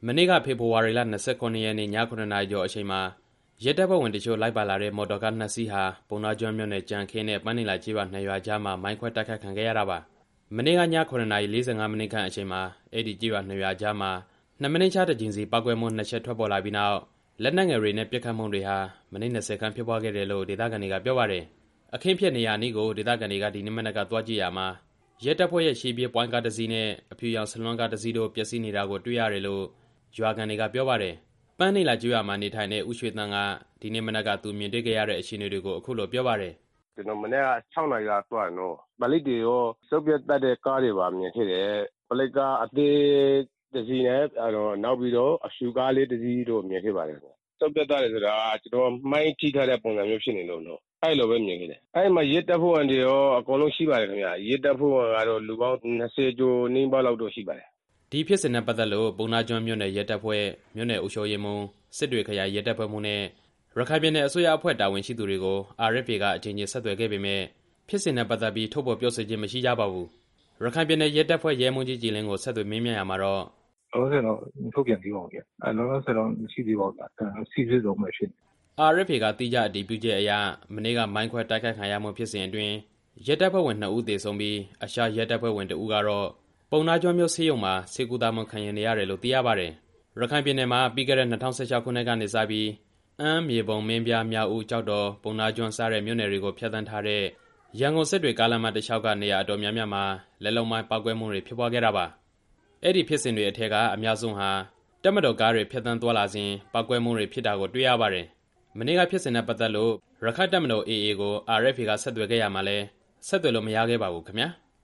မနေ့ကဖေဖော်ဝါရီလ29ရက်နေ့ည9နာရီကျော်အချိန်မှာရဲတပ်ဖွဲ့ဝင်တချို့လိုက်ပါလာတဲ့မော်တော်ကား2စီးဟာပုံနာကျွန်းမြို့နယ်ကြံခင်းနဲ့ပန်းနီလာကျေးရွာ2ရွာကြားမှာမိုင်းခွဲတိုက်ခိုက်ခံခဲ့ရတာပါမနေ့ကည9နာရီ45မိနစ်ခန့်အချိန်မှာအဲ့ဒီကျေးရွာ2ရွာကြားမှာ2မိနစ်ချတဲ့ဂျင်းစီပောက်ကွဲမှု2ချက်ထွက်ပေါ်လာပြီးနောက်လက်နက်ငယ်တွေနဲ့ပစ်ခတ်မှုတွေဟာမိနစ်20ခန့်ဖြစ်ပွားခဲ့တယ်လို့ဒေသခံတွေကပြောပါတယ်အခင်းဖြစ်နေရာနီးကိုဒေသခံတွေကဒီနေ့မနက်ကသွားကြည့်ရမှာရဲတပ်ဖွဲ့ရဲ့ရှေ့ပြေးပွိုင်းကားတစ်စီးနဲ့အဖြူရောင်ဆလွန်းကားတစ်စီးတို့ပျက်စီးနေတာကိုတွေ့ရတယ်လို့ရွာခံတွေကပြောပါတယ်ပန်းနီလာကျွော်မှာနေထိုင်တဲ့ဦးရွှေတန်းကဒီနေ့မနက်ကသူမြင်တွေ့ခဲ့ရတဲ့အခြေအနေတွေကိုအခုလိုပြောပါတယ်ကျွန်တော်မနေ့က6နာရီကသွားတော့ဗလိတွေရောစုပ်ပြတ်တတ်တဲ့ကားတွေပါမြင်ခဲ့တယ်ဗလိကအသေးတစ်စီးနဲ့နောက်ပြီးတော့အရှူကားလေးတစ်စီးတို့မြင်ခဲ့ပါတယ်စုပ်ပြတ်တတ်တယ်ဆိုတာကျွန်တော်မိုင်းထိထားတဲ့ပုံစံမျိုးဖြစ်နေလို့အဲ့လိုပဲမြင်ခဲ့တယ်အဲ့မှာရဲတပ်ဖွဲ့ဝင်တွေရောအကုန်လုံးရှိပါတယ်ခင်ဗျရဲတပ်ဖွဲ့ဝင်ကတော့လူပေါင်း20ကျော်နင်းပါလောက်တော့ရှိပါတယ်ဒီဖြစ်စဉ်နဲ့ပတ်သက်လို့ပုံနာကျွန်းမြို့နယ်ရဲတပ်ဖွဲ့မြို့နယ်အုပ်ချုပ်ရေးမှူးစစ်တွေခရိုင်ရဲတပ်ဖွဲ့မှူးနဲ့ရခိုင်ပြည်နယ်အစိုးရအဖွဲ့တာဝန်ရှိသူတွေကို RFA ကအကြိမ်ကြိမ်ဆက်သွယ်ခဲ့ပေမဲ့ဖြစ်စဉ်နဲ့ပတ်သက်ပြီးထုတ်ဖော်ပြောဆိုခြင်းမရှိကြပါဘူးရခိုင်ပြည်နယ်ရဲတပ်ဖွဲ့ရဲမှူးကြီးကြည်လင်းကိုဆက်သွယ်မေးမြန်းရမှာတော့လောလောဆယ်တော့ထုတ်ပြန်သေးပါဦးဗျလောလောဆယ်တော့ရှိသေးပါဘူးစီစစ်တော့မှဖြစ် RFA ကတိကျအတည်ပြုချက်အရမနေ့ကမိုင်းခွဲတိုက်ခိုက်ခံရမှုဖြစ်စဉ်အတွင်းရဲတပ်ဖွဲ့ဝင်2ဦးသေဆုံးပြီးအခြားရဲတပ်ဖွဲ့ဝင်2ဦးကတော့ပုံနာကျွန်းမြို့ဆေးရုံမှာဆေးကုသမှုခံယူနေရတယ်လို့သိရပါတယ်ရခိုင်ပြည်နယ်မှာပြီးခဲ့တဲ့2016ခုနှစ်ကနေစပြီးအမ်းမြေပုံမင်းပြားမြောက်ဦးကြောက်တော်ပုံနာကျွန်းစတဲ့မြို့နယ်တွေကိုဖျက်ဆီးထားတဲ့ရန်ကုန်စစ်တွေကားလမ်းမတစ်လျှောက်ကနေရာအတော်များများမှာလက်လုံးမိုင်းပောက်ကွဲမှုတွေဖြစ်ပွားခဲ့တာပါအဲ့ဒီဖြစ်စဉ်တွေအထက်ကအများဆုံးဟာတပ်မတော်ကားတွေဖျက်ဆီးသွားလာစဉ်ပောက်ကွဲမှုတွေဖြစ်တာကိုတွေ့ရပါတယ်မနေ့ကဖြစ်စဉ်နဲ့ပတ်သက်လို့ရခိုင်တပ်မတော် AA ကို RFA ကဆက်သွယ်ခဲ့ရမှာလဲဆက်သွယ်လို့မရခဲ့ပါဘူးခင်ဗျာ